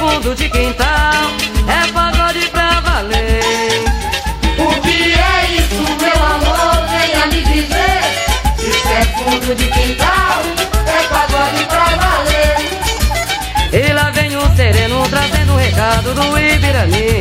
fundo de quintal, é pagode pra valer. O que é isso, meu amor? Venha me dizer. Isso é fundo de quintal, é pagode pra valer. E lá vem o sereno trazendo um recado do Ibirani.